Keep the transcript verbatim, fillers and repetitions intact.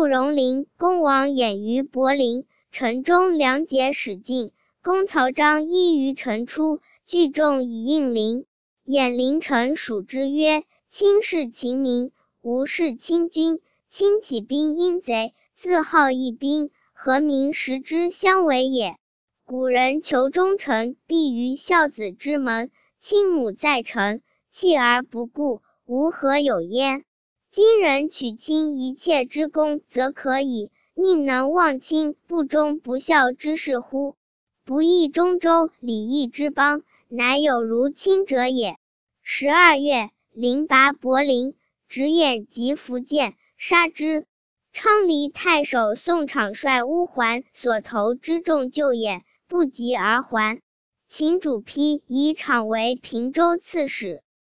入荣陵，恭王掩于柏林。城中粮竭使尽，公曹彰依于城出，聚众以应陵。衍陵臣属之曰：卿是秦民，吾是清君。卿起兵因贼，自号义兵，何民食之相为也？古人求忠臣，必于孝子之门。亲母在城，弃而不顾，吾何有焉？今人取卿一切之功，则可以，宁能忘亲不忠不孝之事乎？不义中州，礼义之邦，乃有如卿者也。十二月，陵拔柏林，执偃及苻建，杀之。昌黎太守宋昶率乌桓所投之众救偃，不及而还。秦主丕以昶为平州刺史。